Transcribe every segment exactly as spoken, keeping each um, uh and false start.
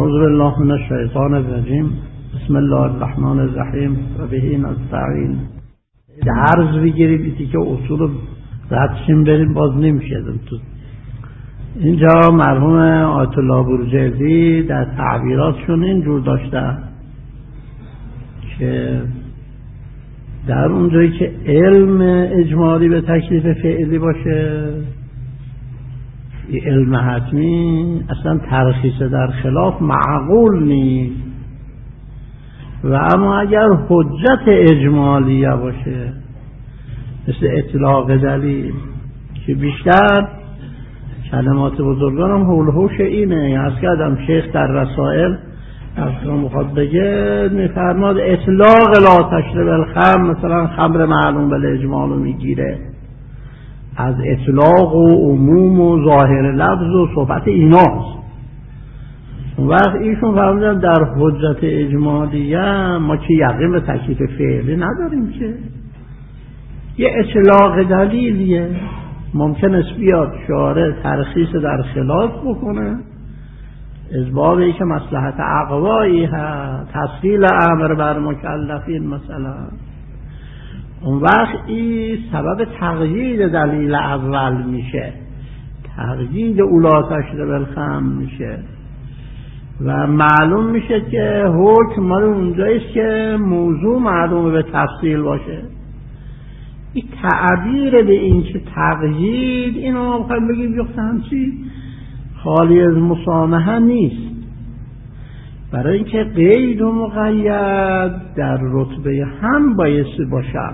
اعوذ بالله من الشیطان الرجیم. بسم الله الرحمن الرحیم و به نستعین. درس بگیرید ایتی که اصول ردشیم بریم باز نمیشه. اینجا مرحوم آیت الله بروجردی در تعبیراتشون اینجور داشته که در اونجایی که علم اجمالی به تکلیف فعلی باشه، علم حتمی، اصلا ترخیص در خلاف معقول نیست. و اما اگر حجت اجمالیه باشه مثل اطلاق دلیل که بیشتر کلمات بزرگان هم حول حوش اینه. از کردم شیخ در رسائل اصلا مخواد بگه میفرماد اطلاق لا تشرب الخمر، مثلا خمر معلوم بل اجمالو میگیره، از اطلاق و عموم و ظاهر لفظ و صحبت ایناست. اون وقت ایشون فرمودن در حجت اجمالیه ما که یقین به تکلیف فعلی نداریم، که یه اطلاق دلیلیه، ممکن است بیاد شارع ترخیص در خلاف بکنه از بابی که مصلحت اقوایی هست، تسهیل امر بر مکلفین مثلا. اون وقت این سبب تقیید دلیل اول میشه، تقیید اولا تشرب الخمر میشه و معلوم میشه که حکم مال اونجاییست که موضوع معلوم به تفصیل باشه. این تعبیر به این که تقیید، اینو ما بخوایم بگیم یختن چی خالی از مسامحه نیست، برای اینکه قید و مقید در رتبه هم بایستی باشن.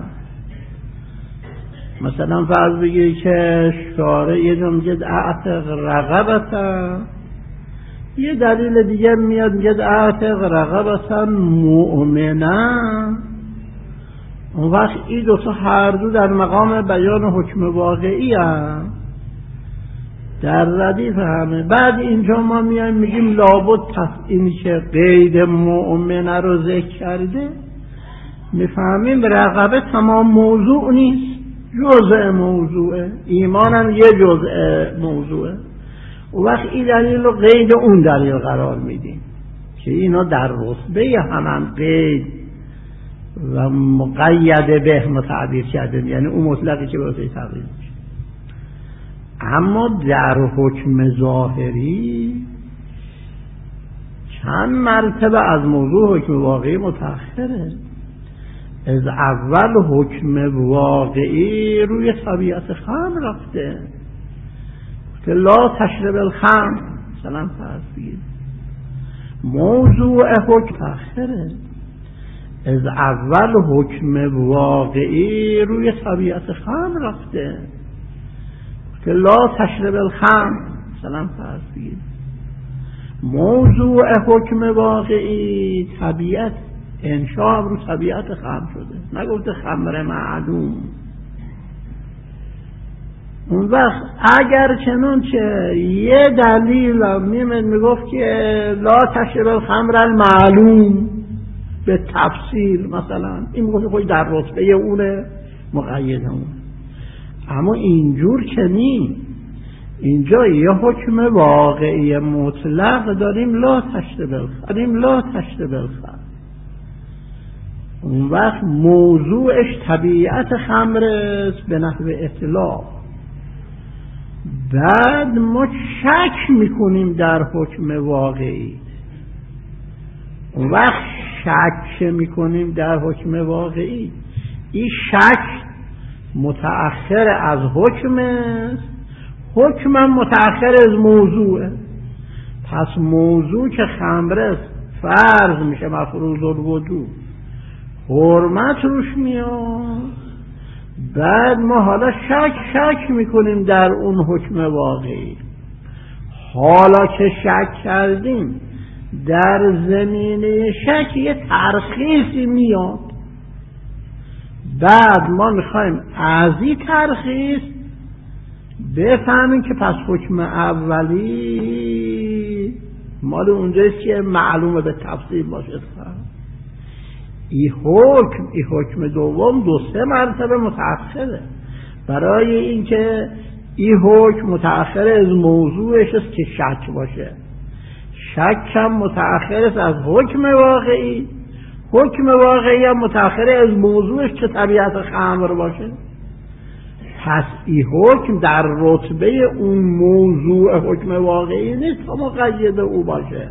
مثلا فرض بگیر که شارع یه جا میگه اعتق رقبتا، یه دلیل دیگه میاد میگه اعتق رقبتا مؤمنا. اون وقت این دو تا هر دو در مقام بیان حکم واقعی هم در ردیف همه. بعد اینجا ما میایم میگیم لابد اینی که قید مؤمنه رو ذکر کرده، میفهمیم رقبه تمام موضوع نیست، جزء موضوعه، ایمان هم یه جزء موضوعه. اون وقت این دلیل رو قید اون دلیل قرار میدیم که اینا در رتبه همان قید و مقید به متعبیر کردن، یعنی اون مطلقی که باید تغییر میشه. اما در حکم ظاهری چند مرتبه از موضوع حکم واقعی متأخره. از اول حکم واقعی روی طبیعت خمر رفته که لا تشرب الخمر، مثلا فرض بگید موضوع حکم تأخره. از اول حکم واقعی روی طبیعت خمر رفته که لا تشرب الخمر، مثلا فرض بگید موضوع حکم واقعی طبیعت، انشاء رو طبیعت خمر شده، نگفته خمر معلوم. اون وقت اگر چنون که یه دلیل میمد میگفت که لا تشرب الخمر المعلوم به تفصیل، مثلا این میگفت خود در رتبه اونه مقید همون. اما اینجور که نیم، اینجا یه حکم واقعی مطلق داریم لا تشرب الخمر، داریم لا تشرب الخمر. اون وقت موضوعش طبیعت خمر است به نحو اطلاق. بعد ما شک میکنیم در حکم واقعی. اون وقت شک میکنیم در حکم واقعی، این شک متأخر از حکم است، حکم هم متأخر از موضوعه. پس موضوع که خمر است فرض میشه مفروض الوجوب، حرمت روش میاد. بعد ما حالا شک شک میکنیم در اون حکم واقعی. حالا که شک کردیم در زمینه شک یه ترخیصی میاد، بعد ما میخوایم از این ترخیص بفهمیم که پس حکم اولی مال اونجاییست که معلومه به تفصیل باشه. این حکم این حکم دوم دو سه مرتبه متأخره، برای اینکه این حکم متأخر از موضوعش است که شک باشه. شک هم متأخر است از حکم واقعی، حکم واقعی هم متأخر از موضوعش چه طبیعت خمر باشه. پس این حکم در رتبه اون موضوع حکم واقعی نیست تا مقید او باشه.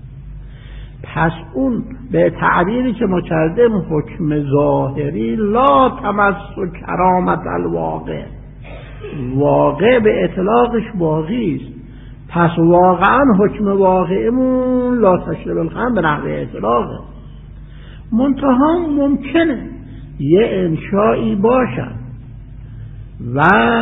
پس اون به تعبیری که ما کردیم حکم ظاهری لا تمس کرامت الواقع، واقع به اطلاقش باقی است. پس واقعا حکم واقعیمون لا تشرب الخمر به نحو اطلاقه. منتها ممکنه یه انشایی باشد و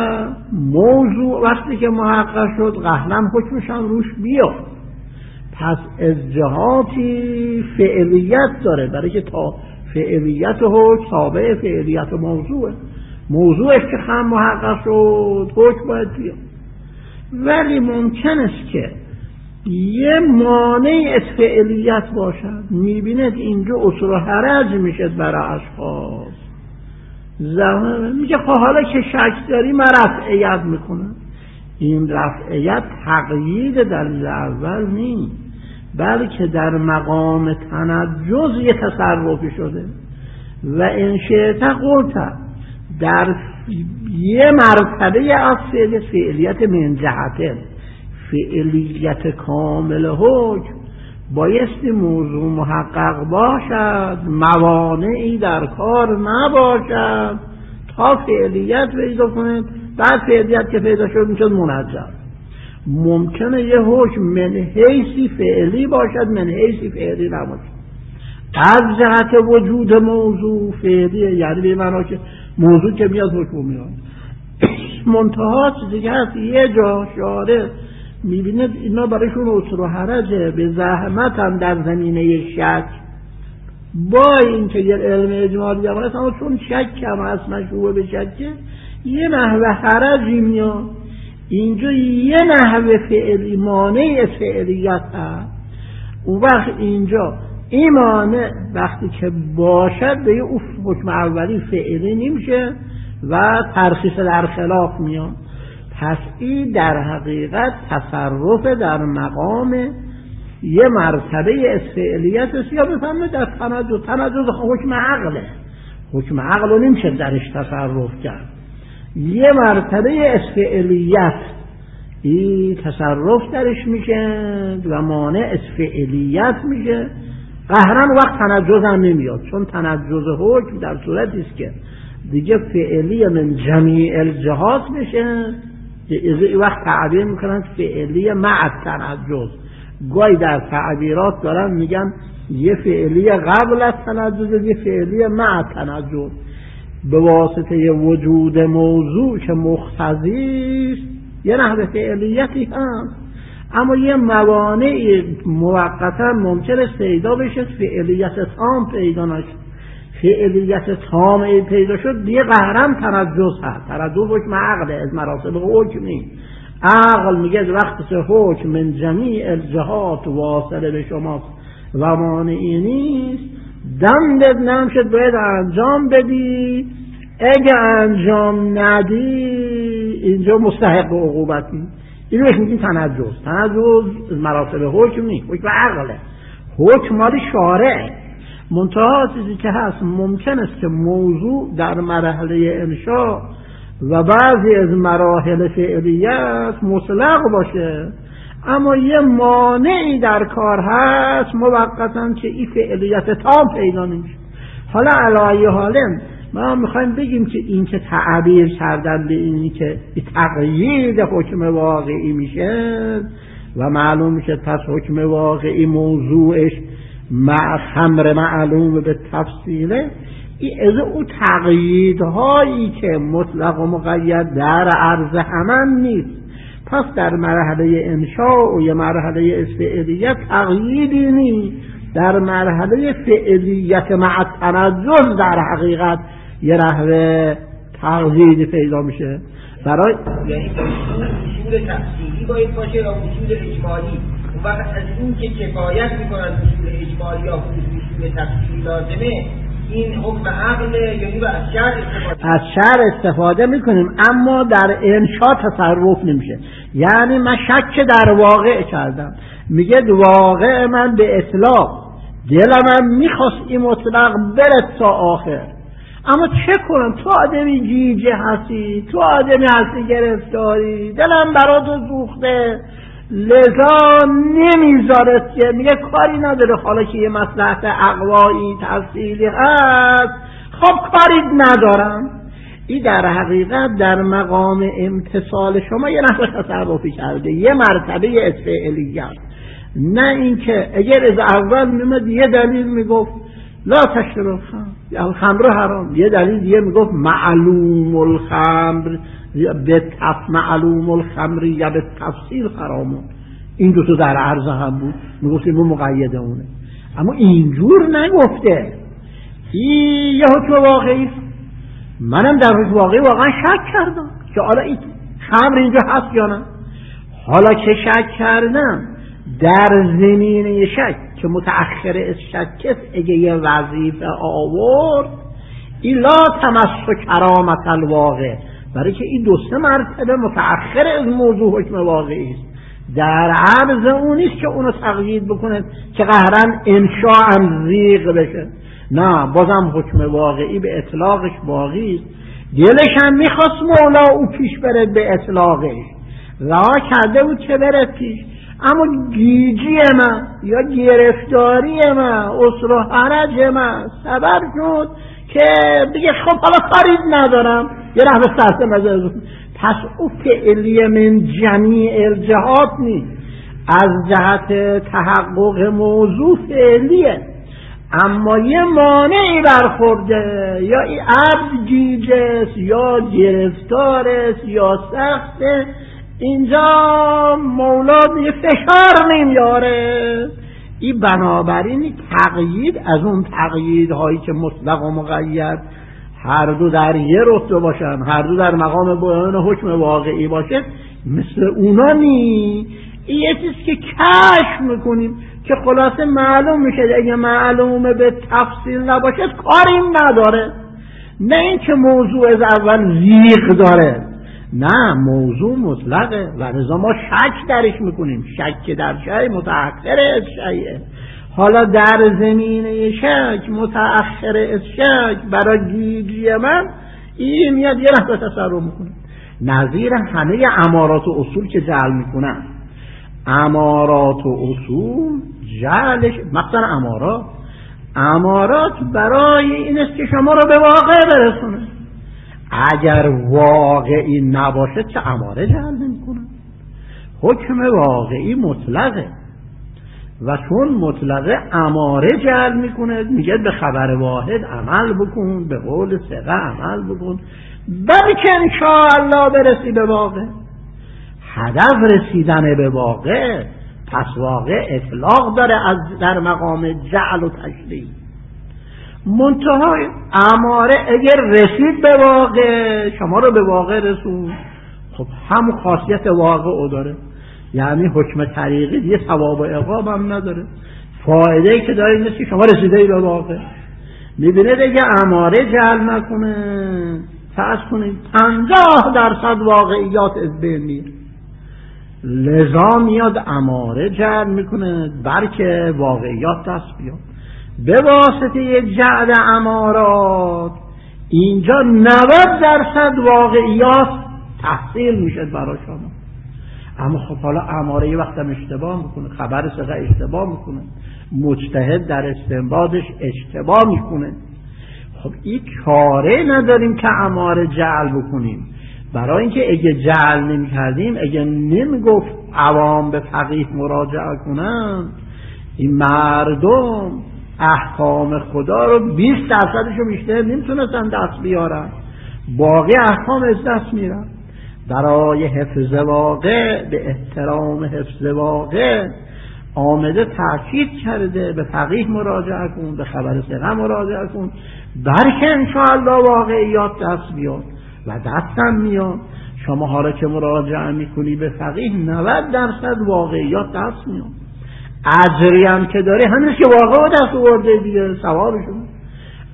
موضوع وقتی که محقق شد قهلا حکمش هم روش بیاد، پس از جهاتی فعلیت داره، برای که تا فعلیت حکم تابع فعلیت موضوعه. موضوعش که خم محقق شد حکم باید بیاد. ولی ممکن است که یه مانع از فعلیت باشد. میبینید اینجا اصول و حرج میشه برای اشخاص. زمان میگه خب حالا که شک داری من رفعیت میکنم. این رفعیت تقیید دلیل اول نیست، بلکه در مقام تنجز یه تصرفی شده و این شئت قلت در یه مرتبه از فعلیت من جهته فعلیت کامل حکم بایستی موضوع محقق باشد، موانعی در کار نباشد تا فعلیت پیدا کنید. بعد فعلیت که پیدا شد میشد منجم. ممکنه یه حکم من حیثی فعلی باشد من حیثی فعلی نباشد. از جهت وجود موضوع فعلیه، یعنی به معنی که موضوع که میاد حکم میاد. منتها چیزی که هست یه جا شاره میبینید اینا برایشون اصول و حرجه، به زحمت هم در زمینه شک با این که یه علم اجمالی هم هست، اما چون شک هم هست مشروع به شکه یه نحوه حرجی میاد. اینجا یه نحوه فعلی مانع فعلیت هست. اون وقت اینجا این مانع وقتی که باشد به یه حکم اولی فعلی نمیشه و ترخیص در خلاف میاد. پس این در حقیقت تصرف در مقام یه مرتبه از فعلیت است، یا بفهمه در تنجز. تنجز حکم عقله، حکم عقل رو نمیشه درش تصرف کرد. یه مرتبه از فعلیت این تصرف درش میشه و مانع از فعلیت میشه. قهرن وقت تنجز هم نمیاد، چون تنجز حکم در صورتی است که دیگه فعلی من جمیع الجهات بشه. این وقت تعبیر میکنن فعلی مع تنجز. گاهی در تعبیرات دارن میگن یه فعلی قبل از تنجز، یه فعلی مع تنجز، به واسطه وجود موضوع که مقتضی است یه نحوه فعلیتی هست. اما یه موانع موقتا ممکن است پیدا بشه، فعلیت تام پیدا نشه. فعلیت تام پیدا شد دیگه قهرم تنجز هست. تنجز حکم عقله، از مراتب حکم نیست. عقل میگه وقتی که حکم من جمیع الجهات واصله به شما و مانعی نیست، دم بد نمشد باید انجام بدی. اگه انجام ندی اینجا مستحق عقوبتی. اینو بهش میگیم تنجز. تنجز مراتب حکم نیست، حکم عقله، حکم مال شارع. منتها چیزی که هست ممکن است که موضوع در مرحله انشاء و بعضی از مراحل فعلیت مطلق باشه، اما یه مانعی در کار هست موقتا که این فعلیت تام پیدا نمیشه. حالا علی حال ما میخوایم بگیم که این که تعبیر کردن به اینی که تقیید حکم واقعی میشه و معلوم میشه پس حکم واقعی موضوعش مع خمر معلوم به تفصیله، این از او تقییدهایی که مطلق و مقید در عرض همان نیست. پس در مرحله انشاء و یه مرحله استعلیت تقییدی نیست، در مرحله فعلیت مع تنجز در حقیقت یه نحوه تقییدی پیدا میشه. برای یعنی اصول تفصیلی باید باشه یا اصول اجمالی. اون وقت از این که کفایت میکنن اصول اجمالی یا اصول تفصیلی لازمه، این حکم عقل یعنی از شرع استفاده از شرع استفاده میکنیم اما در انشا تصرف نمیشه. یعنی من شک در واقع کردم، میگه واقع من به اطلاق دلم میخواست این مطلق برد تا آخر، اما چه کنم؟ تو آدمی گیجه هستی، تو آدمی هستی گرفتاری، دلم برات سوخته، لذا نمیذارد که میگه کاری نداره. حالا که یه مصلحت عقلایی تفصیلی هست خب کاری ندارم. این در حقیقت در مقام امتصال شما یه نحو تصرفی کرده، یه مرتبه استعلیت، نه اینکه اگر از اول میمد یه دلیل میگفت لا تشرب خمر، خمر حرام، یه دلیل دیگه میگفت معلوم الخمر به تف معلوم الخمر یا به تفصیل حرامون. این دو تا در عرض هم بود، میگفتیم اون مقیده اونه، اما اینجور نگفته. این یه حکم واقعی، منم در حکم واقعی واقعا شک کردم که حالا این خمر اینجا هست یا نه. حالا که شک کردم در زمینه شک که متأخر از شک اگه یه وظیفه آورد این لا تمسک کرامت الواقع، برای که این دو سه مرتبه متأخر از موضوع حکم واقعی است، در عرض اونیست که اونو تقیید بکنه که قهرن انشاء زیغ بشه. نه، بازم حکم واقعی به اطلاقش باقی است. دلش هم میخواست مولا او پیش برد به اطلاقش، رها کرده بود که برد پیش، اما گیجی من یا گرفتاری من، عسر و حرج من سبب شد که بگه خب حالا کاری ندارم، یه رحمه سرسه مزه. پس او فعلی من جمیع الجهات نیست، از جهت تحقق موضوع فعلیه، اما یه مانعی برخورده، یا این عبد گیجه یا گرفتارست یا سخته، اینجا مولا دیگه فشار نمیاره. این بنابراین تقیید از اون تقییدهایی که مطلق و مقید هر دو در یه رتبه باشن، هر دو در مقام بیان حکم واقعی باشه، مثل اونا نی. این یه چیز که کشف میکنیم که خلاصه معلوم میشه، اگه معلومه به تفصیل نباشه کاری نداره. نه اینکه موضوع از اول زیغ داره، نه، موضوع مطلقه و لذا ما شک درش میکنیم. شک در شیء متأخر از شیء. حالا در زمینه شک متأخر از شک برای گیجی من این میاد یه رفت تصرف میکنه، نظیر همه امارات و اصول که جعل میکنن. امارات و اصول جعلش مثلا امارات امارات برای این است که شما رو به واقع برسونه. اگر واقعی نباشه چه اماره جعل نمیکنه. حکم واقعی مطلقه و چون مطلقه اماره جعل میکنه، میگه به خبر واحد عمل بکن، به قول ثقه عمل بکن، بلکه انشاءالله برسی به واقع. هدف رسیدن به واقع، پس واقع اطلاق داره از در مقام جعل و تشریع. منتهای اماره اگر رسید به واقع، شما رو به واقع رسون، خب هم خاصیت واقع او داره، یعنی حکم طریقی دیگه ثواب و عقاب هم نداره. فایده ای که داره این است که شما رسیده به واقع. میبینه دیگه اماره جعل نکنه، فرض کنید پنجاه درصد واقعیات از بین میره، لذا میاد اماره جعل میکنه بلکه واقعیات دست بیاد. به واسطه جعل امارات اینجا نود درصد واقعیات تحصیل میشه برای شما. اما خب حالا اماره یه وقت هم اشتباه میکنه، خبر ثقه اشتباه میکنه، مجتهد در استنباطش اشتباه میکنه. خب این چاره نداریم که اماره جعل بکنیم، برای اینکه اگه جعل نمی کردیم، اگه نمی گفت عوام به فقیه مراجعه کنن، این مردم احکام خدا رو بیست درصدش رو بیشتر نمیتونستن دست بیارن، باقی احکام از دست میرن. برای حفظ واقع، به احترام حفظ واقع آمده تأکید کرده به فقیه مراجعه کن، به خبر ثقه مراجعه کن، بلکه انشاءالله واقعیات دست بیاد و دستم میاد. شما حالا که مراجعه میکنی به فقیه نود درصد واقعیات دست میاد. اجری هم که داری همینش که واقع دست آورده دیگه، ثوابشون.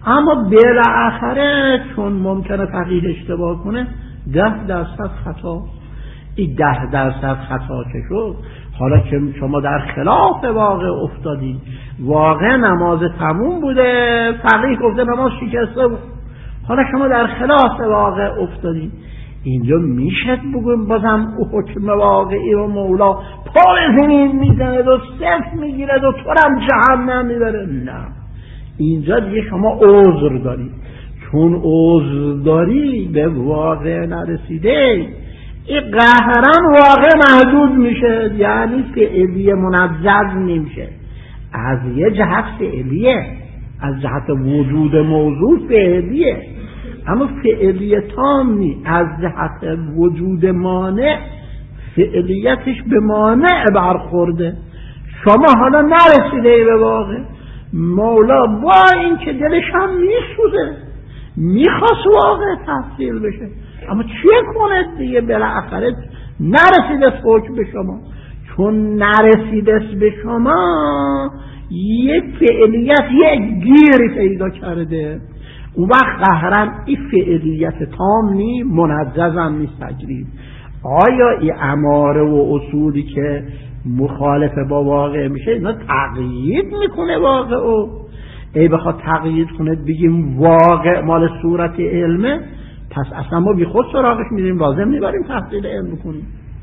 اما بالاخره چون ممکنه فقید اشتباه کنه ده درصد خطا. این ده درصد خطا که شد، حالا که شما در خلاف واقع افتادید، واقع نماز تموم بوده، فقیه گفته نماز شکسته بود، حالا شما در خلاف واقع افتادید، اینجا میشه بگویم بازم او حکم واقعی و مولا پای زمین میزنه و صفر میگیره و تو هم جهنم میبره. نه، اینجا دیگه شما عذر دارید. چون عذر داری به واقع نرسیده، این قهرن واقع محدود میشه، یعنی فعلیه منجز نمیشه. از یه جهت فعلیه، از جهت وجود موضوع فعلیه، اما فعلیه تام نی. از جهت وجود مانع فعلیتش به مانع برخورده. شما حالا نرسیده به واقع. مولا با این که دلش هم میسوزه، میخواست واقع تحصیل بشه، اما چه کنه دیگه؟ بالاخره نرسیده حکم به شما. چون نرسیده به شما، یک فعلیت یک گیری پیدا کرده، اون وقت قهرن این فعلیت تام نی، منجز هم نیست تجرید. آیا این اماره و اصولی که مخالف با واقع میشه اینا تقیید میکنه واقع او؟ ای بخواد تقیید کنه بگیم واقع مال صورت علمه، پس اصلا ما بی خود سراغش میریم، لازم میبریم تحصیل علم بکنیم.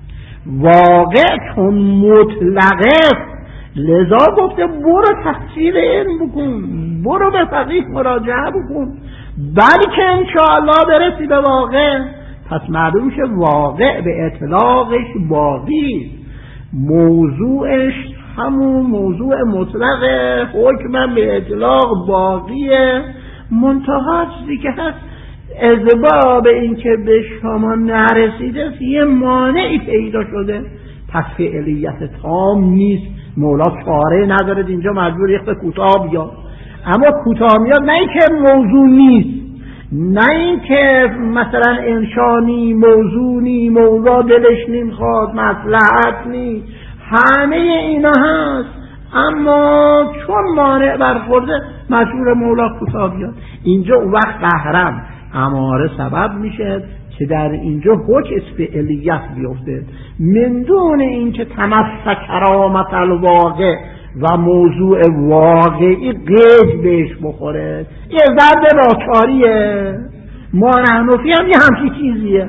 واقع چون مطلقه، لذا گفته برو تحصیل علم بکن، برو به فقیه مراجعه بکن، بلکه انشاءالله برسی به واقع. پس معلوم شه واقع به اطلاقش باقی، موضوعش همون موضوع مطلق، حکم به اطلاق باقیه. منتها چیزی که هست اسباب این که به شما نرسیده یه مانعی پیدا شده، پس فعلیت تام نیست. مولا چاره نداره اینجا، مجبور یخت کوتاه بیاد. اما کوتاه میاد نه این که موضوع نیست، نه این که مثلا انشانی موضوعی مولا دلش نمیخواد، مصلحت نیست، همه اینا هست، اما چون مانع برخورده مجبور مولا کوتاه بیاد. اینجا اون وقت قهرم اماره سبب میشه که در اینجا حکم فعلیت بیفته، من دون این که تمسک کرامت الواقع و موضوع واقعی قید بهش بخوره. یه ضرب راکاریه، ما نحنفی هم یه همچی چیزیه.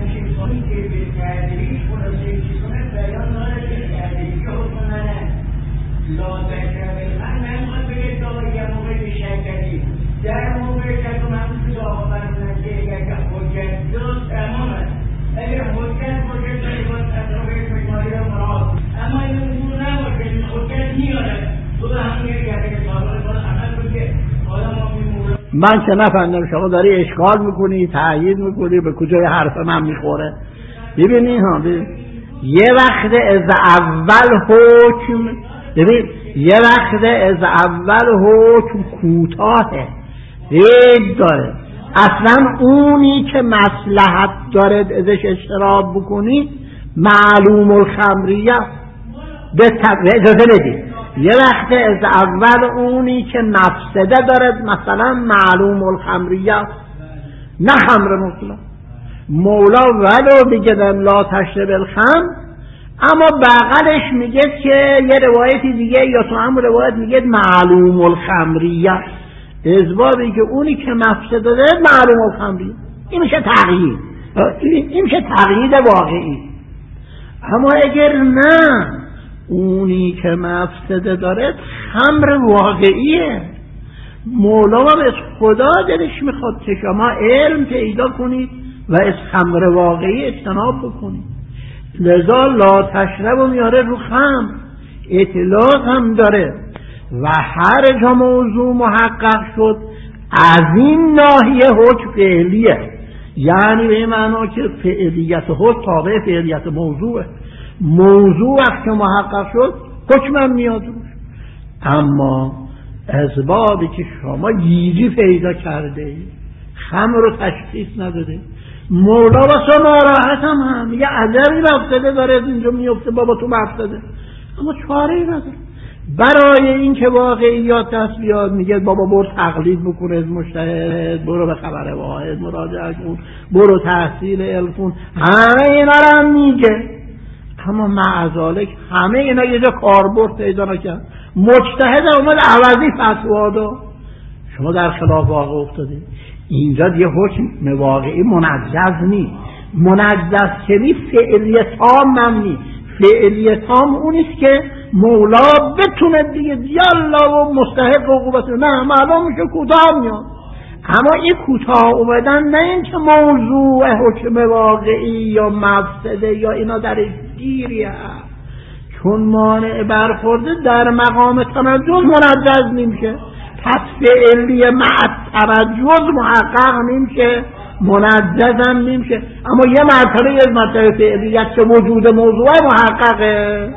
در موقع که تو من تو آقا برمونم که اگر که حجت دست تمام است، اگر حجت باشه تو باید اطرافه مجموعی رو مراد، اما این اون نباشه حجت میاره تو به همون یه گرده سالار باید عمل کن که حالا ما میمونه. من که نفهمیدم شما داری اشکال میکنی، تأیید میکنی، به کجای حرف من میخوره. ببینی ها، ببین یه وقت از اول حکم، ببین یه وقت از اول حکم کوتاهه، قید داره. اصلا اونی که مصلحت داره ازش اشتراک بکنی معلوم الخمریه، به اجازه بدید. یه وقت از اول اونی که مفسده داره، مثلا معلوم الخمریه، نه خمر مطلق. مولا ولو بگدن لا تشرب الخمر، اما بغلش میگه که یه روایتی دیگه یا تو هم روایت میگه معلوم الخمریه، ازبابی که اونی که مفسده داره معلوم الخمریه. این میشه تقیید، این میشه تقیید واقعی. اما اگر نه اونی که مفسده داره خمر واقعیه، مولا هم از خدا دلش میخواد که شما علم پیدا کنید و از خمر واقعی اجتناب بکنید. لذا لا تشرب میاره رو خمر، اطلاق هم داره و هر جا موضوع محقق شد از این ناحیه حکم فعلیه، یعنی به این معنا که فعلیت حکم تابع فعلیت موضوعه. موضوع وقتی محقق شد حکم میاد روش. اما اسبابی که شما گیجی پیدا کرده، خمر رو تشخیص نداده، مولا واسه ناراحت هم هم یه عذری مفسده داره اینجا میفته، بابا تو مفسده، اما چاره ای نداره. برای این که واقعیات دست بیاد میگه بابا برو تقلید بکن از مجتهد، برو به خبر واحد مراجعه کن، برو تحصیل علم کن، همه اینا رو هم میگه. اما معذالک همه اینا یه جا کاربرد پیدا نکرد. مجتهد اومد عوضی فتوا داد، شما در خلاف واقع افتادید. اینجا دیگه حکم واقعی منجز نیست. منجز که نیست فعلی تام هم نیست. فعلی تام اونیست که مولا بتونه دیگه دیالا و مستحق عقوبت، نه معلوم میشه کوتاه میاد. اما این کوتاه اومدن نه این که موضوع حکم واقعی یا مفسده یا اینا در گیری هست، چون مانع برخورده در مقام تنجز منجز نمیشه، پس فعلی مع تنجز محقق نمیشه، منجز هم نمیشه. اما یه مرتبه از مرتبه فعلیت که وجود موضوع محققه.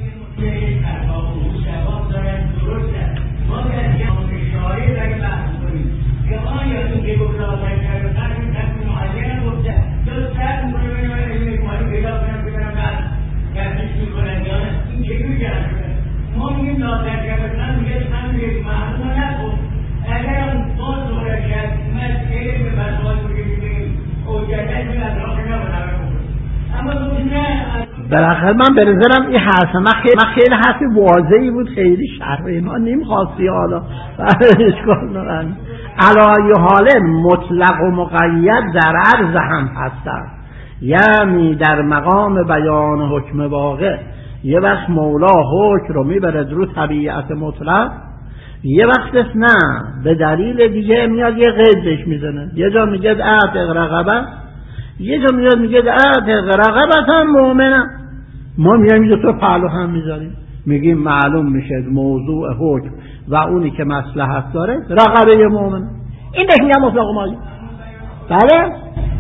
بالاخره من به نظرم این حرف من خیلی, من خیلی حرف واضحی بود، خیلی شرح اینا نمیخواستی حالا اشکال ندارن. علی حال مطلق و مقید در عرض هم هستن، یعنی در مقام بیان حکم واقع یه وقت مولا حکم رو میبرد رو طبیعت مطلق، یه وقت نه به دلیل دیگه میاد یه قید بهش میزنه. یه جا میگه اعتق رقبه، یه جا میاد میگه اعتق رقبه مؤمنه. ما میایم تو پهلو هم میذاریم، میگیم معلوم میشه موضوع حکم و اونی که مصلحت داره رقبه مؤمنه. این بهش میگم مطلق و مقید. بله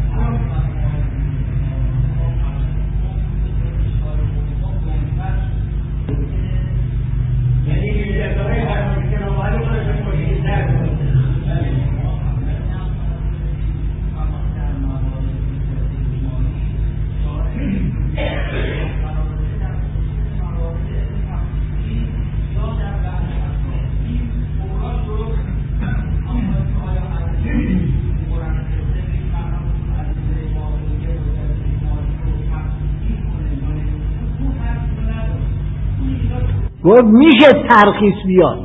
گفت میشه ترخیص بیاد.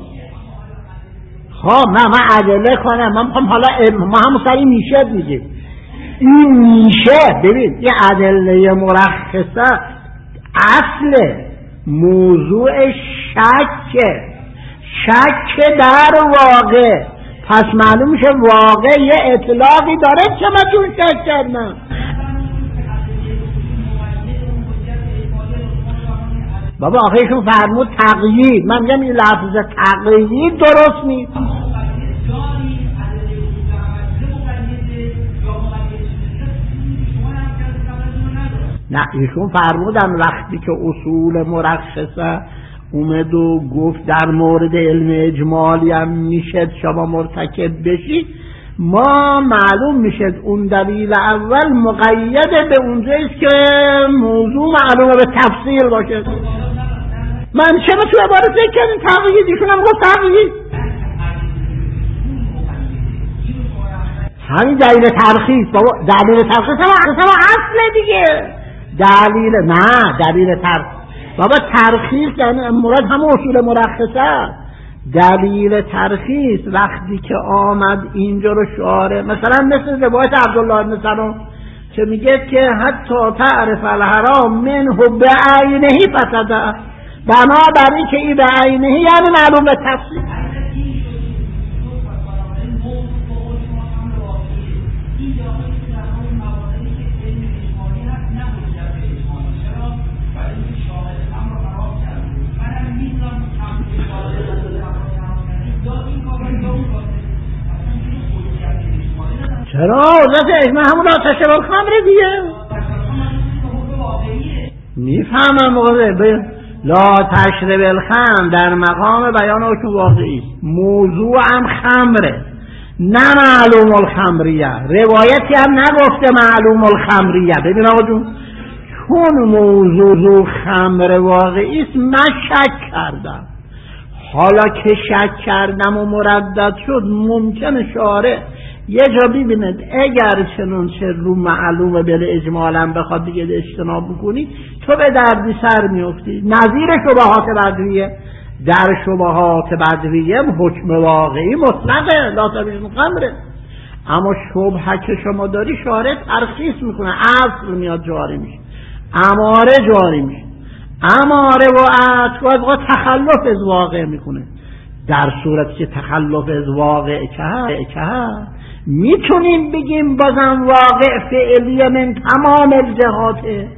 خب نه من عدله کنم، من میخوام حالا ما هم سری میشه دیگه. این میشه ببین این عدله مرخصه اصل موضوع شکه، شک در واقع، پس معلوم میشه واقع یه اطلاقی داره که من چون شک کردم. بابا آخیشون فرمود تقیید، من میگم این لفظ تقیید درست نیست. نه ایشون فرمودن وقتی که اصول مرخصه اومد و گفت در مورد علم اجمالی هم میشد شما مرتکب بشید، ما معلوم میشد اون دلیل اول مقید به اونجاییست که موضوع معلومه به تفصیل باشه. من چرا تو عبارت فکر کردیم تقیید، ایشون هم گفت تقیید. همین دلیل ترخیص بابا، دلیل ترخیص هم اصل دیگه. دلیل نه دلیل ترخیص بابا، ترخیص یعنی مراد همه اصول مرخصه. دلیل ترخیص وقتی که آمد اینجا رو شعاره، مثلا مثل روایت عبدالله بن سلام که میگه که حتی تعرف الحرام منه بعینه فسده، بنابراین که این بعینه یعنی معلوم به تفصیل. چرا؟ حضرت اجماع همون آتش بالخمر دیگه. میفهمم موقع لا تشرب الخمر در مقام بیان حکم واقعی، موضوع هم خمره نه معلوم الخمریه، روایتی هم نگفته معلوم الخمریه. ببین آقا جون، چون موضوع خمر واقعی است من شک کردم، حالا که شک کردم و مردد شد، ممکنه شارع یه جا ببیند اگر چنانچه رو معلومه بله اجمالا بخواد دیگه اجتناب بکنی تو به دردی سر میفتی. نظیر شبهات بدویه، در شبهات بدویه حکم واقعی مطلقه، لا تبیز خمره، اما شبهه که شما داری شارع ترخیص میکنه، اصل میاد جاری میشه، اماره جاری میشه. اماره و اصل و تخلف از واقع میکنه. در صورتی که تخلف از واقع که میتونیم بگیم بازم واقع فعلیه من تمام الجهاته،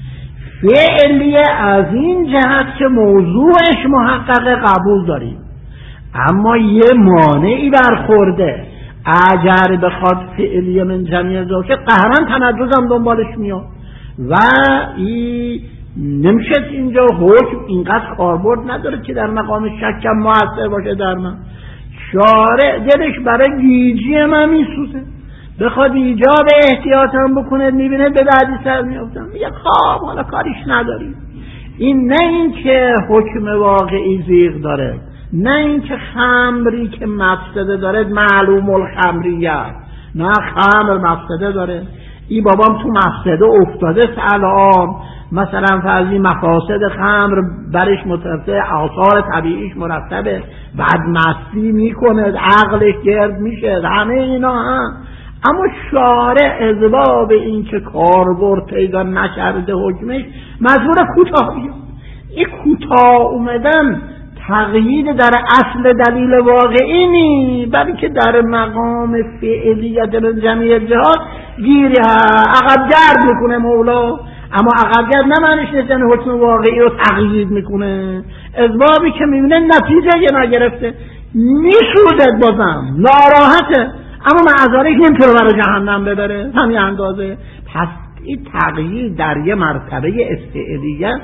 فعلیه از این جهت که موضوعش محقق قبول داریم، اما یه مانعی برخورده. اگر بخواد فعلیه من جمعیه که قهرن تنجزم دنبالش میاد و این نمیشه اینجا حکم اینقدر کاربرد نداره که در مقام شکم مؤثر باشه در من. شارع دلش برای گیجی من میسوزه، بخواد ایجاب احتیاطم بکنه، میبینه به دردی سر میافتم، میگه خب حالا کاریش نداریم. این نه این که حکم واقعی زیغ داره، نه این که خمری که مفسده داره معلوم الخمریت، نه خمر مفسده داره. ای بابام تو مفسده افتاده الان، مثلا فرضی مفاسد خمر برش مترتبه، آثار طبیعیش مرتبه، بعد مستی میکنه، عقلش گرد میشه، همه اینا هم. اما شارع از باب این که کاربرد پیدا نکرده حکمش مجبور کوتاه بیاد. این کوتاه اومدن تقیید در اصل دلیل واقعی نی، بلکه در مقام فعلیت جمعی جهات گیری عقب گرد میکنه مولا. اما عقب گرد نه معنیش نیست یعنی حکم واقعی رو تقیید میکنه، از بابی که میبینه نتیجه یه نگرفته میسوزد، بازم ناراحته، اما معذارش نمیتونه برای جهنم ببره همین اندازه. پس این تقیید در یه مرتبه استعلیت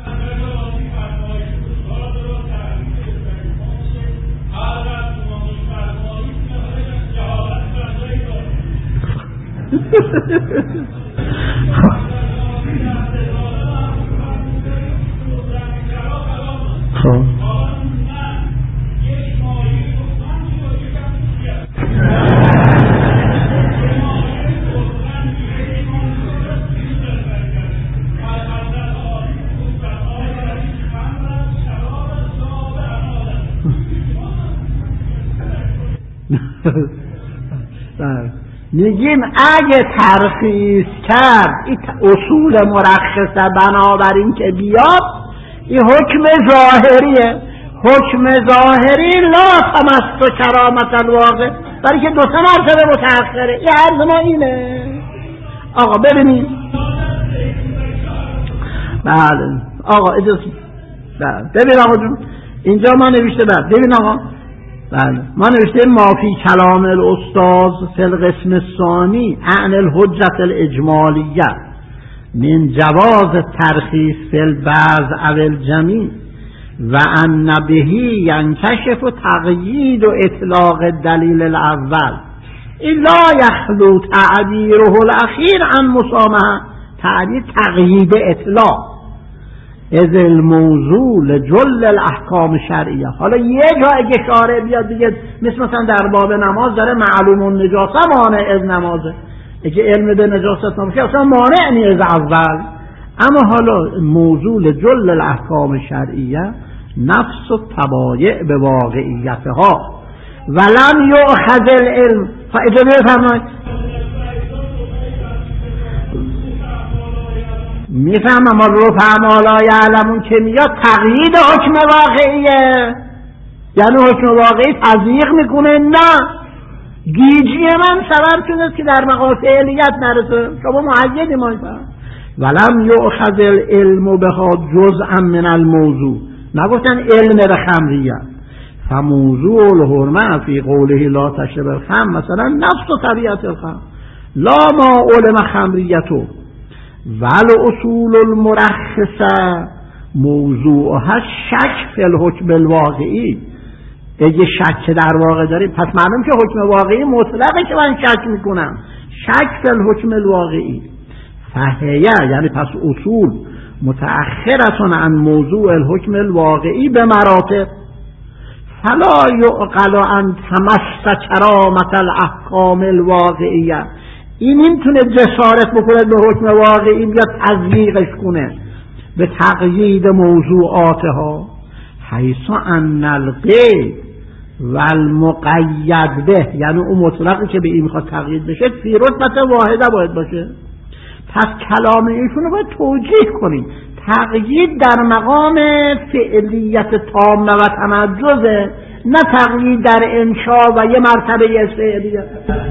خب میگیم اگه ترخیص کرد این اصول مرخصه بنابراین که بیاد، این حکم ظاهریه. حکم ظاهری لا تمس کرامت الواقع، برای که دو سه مرتبه متأخره. این عرض ما اینه آقا. ببینید بله آقا اجازه ببین آقا جون، اینجا ما نوشته بعد ببین آقا بله ما نوشته ما فی کلام الاستاذ فی القسم الثانی عن الحجت الاجمالیه من جواز ترخیص فی البعض او الجمیع و ان بهی ینکشف تقیید و اطلاق الدلیل الاول الا یخلو تعبیره الاخیر عن مسامحه. تعبیر تقیید اطلاق از الموضوع لجل الاحکام شرعیه. حالا یه جا اگه شارع بیاد دیگه مثل مثلا در باب نماز داره معلوم النجاسه مانع از نمازه، اگه علم به نجاست نباشه اصلا مانع نی از اول. اما حالا موضوع لجل الاحکام شرعیه نفس و تبایع به واقعیتها ولم یؤخذ العلم. اجازه بفرمایید میفهمم ما رو فهم لا یعلمون که میاد تقیید حکم واقعیه، یعنی حکم واقعی تضییق میکنه. نه، گیجی من سبب شده که در مقام فعلیت نرسه. شما معیدی ما میفهم ولم یؤخذ العلم بها جزءا من الموضوع، نگفتن علم به خمریه. فموضوع الحرمه فی قوله لا تشرب الخمر مثلا نفس و طبیعت الخمر لا ما علم خمریتو ول اصول المرخصه موضوعها شک فی الحکم الواقعی. اگه شک در واقع داریم پس معلوم که حکم واقعی مطلقه که من شک میکنم، شک فی الحکم الواقعی. فهیه یعنی پس اصول متأخرتون عن موضوع الحکم الواقعی به مراتب. فلا یعقل ان تمس کرامت الاحکام الواقعیه. این نمیتونه جسارت بکنه به حکم واقعی یا تضییقش کنه به تقیید موضوعاتها، حیث ان القید و المقید به، یعنی اون مطلقی که به این میخواد تقیید بشه فی رتبت واحده باید باشه. پس کلام ایشون رو باید توجیه کنیم. تقیید در مقام فعلیت تامه و تمجزه، نه تقیید در انشاء و یه مرتبه از فعلیت.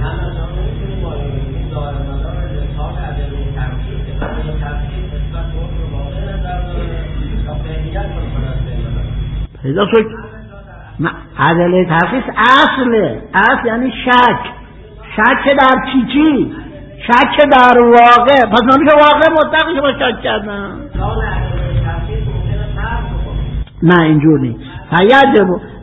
پیدا شد عدله ترخیص اصله. اصل یعنی شک. شک در چی چی؟ شک در واقع. پس نمیشه واقع مطلقی که با شک کردن. نه اینجور نیست. فیجب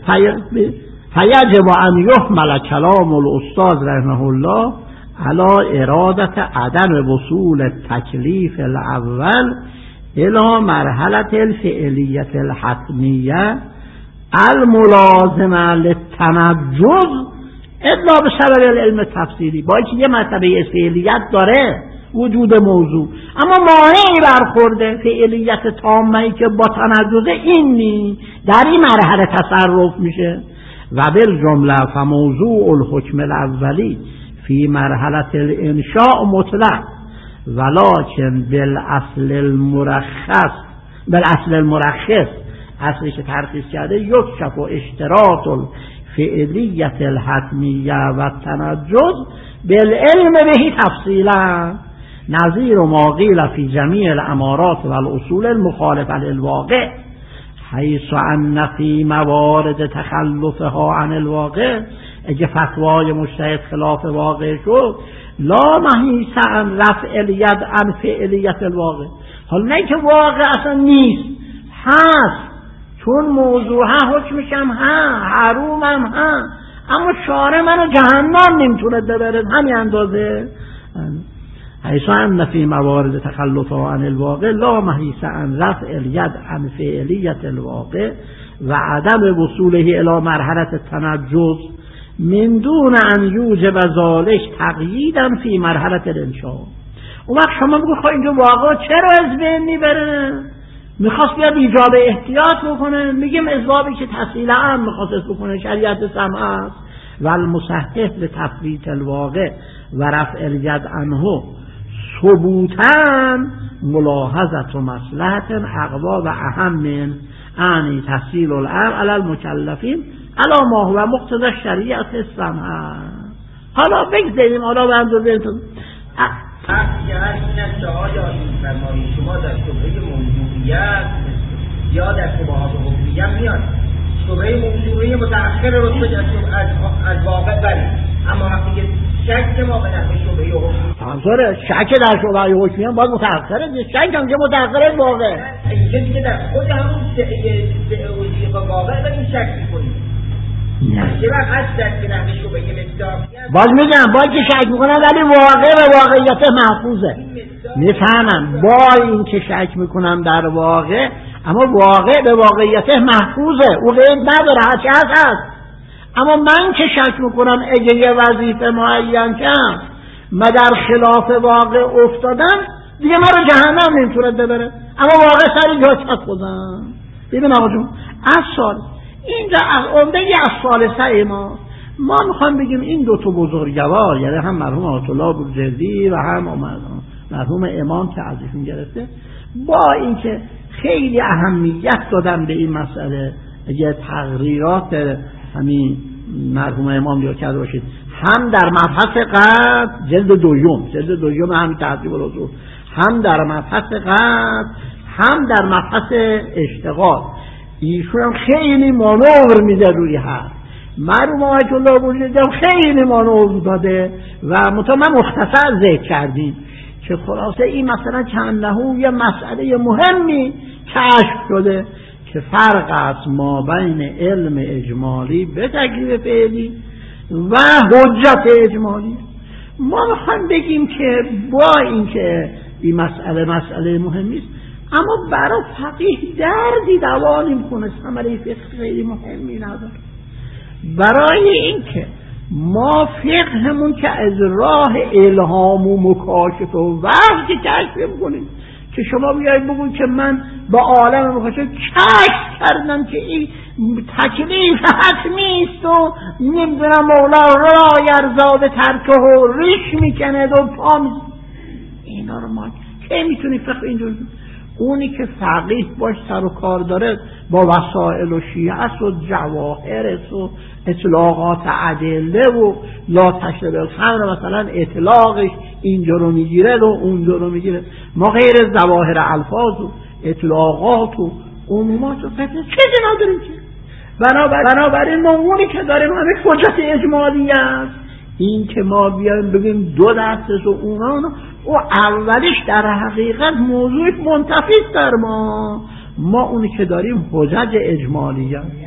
فیجب ان یحمل کلام الاستاذ رحمه الله علی ارادت عدم وصول التکلیف الاول الى مرحله الفعلیت الحتمیه الملازمه للتمجز الا به سبب العلم تفسیری. با اینکه یه مرتبه فعلیت داره وجود موضوع، اما مانعی برخورده فعلیت تامه‌ای که با تمجز این نی در این مرحله تصرف میشه. و بالجمله فموضوع الحکم الاولی فی مرحله الانشاء مطلق ولکن بالاصل المرخص بالاصل المرخص، اصلی که ترخیص کرده یکشف و اشتراط الفعلیت الحتمیه و تنجز بالعلم بهی تفصیلا نظیر ما قیل فی جمیع الامارات و الاصول المخالفه للواقع، حیث ان فی موارد تخلفها عن الواقع، اگه فتوای مجتهد خلاف واقع شد لا محیص عن رفع الید عن فعلیت الواقع. حالا نه که واقع اصلا نیست، هست، چون موضوع ها حکمش هم ها، حروم هم ها، اما شارع منو جهنم نمیتونه ببره همین اندازه. حیث ان فی موارد تخلفها عن الواقع لا محیص عن رفع الید عن فعلیت الواقع و عدم وصوله الی مرحله التنجز من دون ان یوجب ذلک تقییدا فی مرحله الانشاء. اون وقت شما بگو خب اینجا واقعا چرا از بین میبره؟ میخواست بیاد ایجاب احتیاط بکنه، میگیم اسبابی که تفصیلا هم میخواست بکنه شریعت سمع است و المصحح لتفویت الواقع و رفع الید عنه ثبوتا ملاحظت و مصلحت اقوا و اهم من انی تحصیل الامر علی المکلفین علی ما هو مقتضی شریعت سمع. حالا بگذاریم حالا به اندازه انتون یعنی این است که آیا این فرمایی شما در شبهه موضوعیت یا در شبهات حکمیت میاد شبهه موضوعی متأخر رتبه از از واقع برید، اما وقتی که شک ما به نحو شبهه حکمی همطوره شک در شبهه حکمی هم باید متأخره، شک هم که متأخره واقع اینجا دیگه در خود همون سعودی با واقع بریم شک میکنیم. باز میگم باید که شک میکنم ولی واقع و واقعیت محفوظه، میفهمم با این که شک میکنم در واقع اما واقع به واقعیت محفوظه، او غیر نداره، هرچی هست هست. اما من که شک میکنم اگه یه وظیفه معین کنم من در خلاف واقع افتادم دیگه من رو جهنم نمیتونه ببره، اما واقع سری جا چک بودم. ببین آقا جون از سال اینجا از عمده از ثالثه ما ما میخوام بگیم این دو تا بزرگوار، یعنی هم مرحوم آیت الله بروجردی و هم مرحوم امام که ازشون گرفته، با اینکه خیلی اهمیت دادن به این مسئله، اگه تقریرات همین مرحوم امام دیگه کرده باشید، هم در مبحث قد جلد دوم جلد دوم همین تهذیب الاصول، هم در مبحث قد هم در مبحث اشتغال، ایشون هم خیلی مانور میده روی حرف. مرحوم آیت الله بروجردی هم خیلی مانور داده و مطمئن مختصر ذکر کردیم که خلاصه این مثلا چند نهو یه مسئله مهمی کشف شده که فرق است ما بین علم اجمالی به تکلیف فعلی و حجت اجمالی. ما میخوایم بگیم که با اینکه این مسئله مسئله مهمی است اما برای فقیه دردی دوا نمی‌کنه، ثمره فقهی خیلی مهمی نداره. برای اینکه ما فقهمون که از راه الهام و مکاشفه و وحی که کشف میکنیم، که شما بیایید بگوید که من با عالم مکاشفه کشف کردم که این تکلیف حتمی است و نمیدونم مولا را یرزاد ترکه و ریش میکند و پا می... اینا رو ما که میتونی فقه اینجور. اونی که فقیه باش سر و کار داره با وسائل و شیعه و جواهر و اطلاقات ادله و لا تشتبه الخمر مثلا اطلاقش اینجا رو میگیره و اونجا رو میگیره، ما غیر ظواهر الفاظ و اطلاقات و عمومات و فتنه چیزی نداریم که. بنابراین ما اونی که داریم همه حجت اجمالی است. این که ما بیایم بگیم دو دستش و اونا اونا او اولیش در حقیقت موضوع منتفی در ما ما اونی که داریم حجت اجمالی است.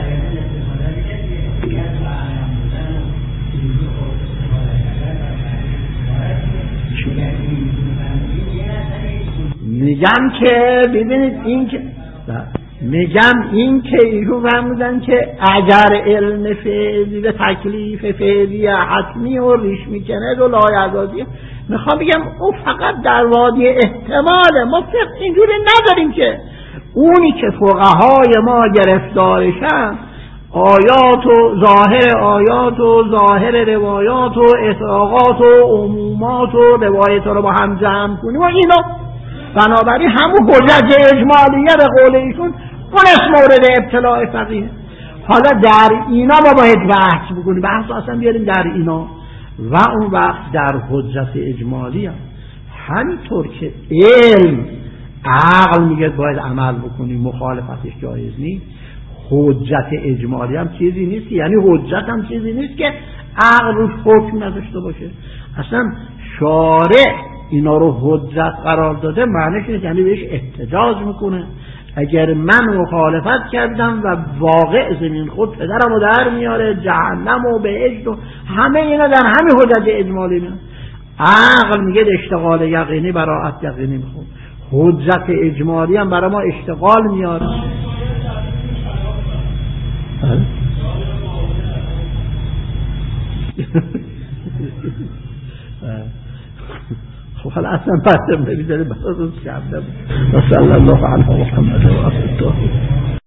میگم که ببینید این که میگم این که ایشون فرمودن که اگر علم فعلی و تکلیف فعلی حتمی و ریش میکنه و لایعزازی، میخوام بگم او فقط در وادی احتماله. ما فقط اینجوری نداریم که اونی که فقهای ما گرفتارشن آیات و ظاهر آیات و ظاهر روایات و اطلاقات و عمومات و روایت رو با هم جمع کنیم و اینا، بنابراین همون حجت اجمالیه به قول ایشون اون اسم مورد ابتلاع فقیه. حالا در اینا ما باید بحث بکنیم، بحث اصلا بیاریم در اینا و اون وقت در حجت اجمالی هم همینطور که علم عقل میگه باید عمل بکنیم مخالفتش جایز نیست، حجت اجمالی هم چیزی نیست، یعنی حجت هم چیزی نیست که عقل روش حکم نداشته باشه. اصلا شارع اینا رو حجت قرار داده معنیش اینه یعنی بهش احتجاج میکنه. اگر من مخالفت کردم و واقع زمین خود پدرم رو در میاره، جهنم و بهشت و همه اینا در همین حجت اجمالی میاد. عقل میگه اشتغال یقینی براعت یقینی میخواد، حجت اجمالی هم برای ما اشتغال میاره. خب حالا اصلا بحثم نمیذاره بسازم شب نبود. و صلی الله علیه و محمد و آله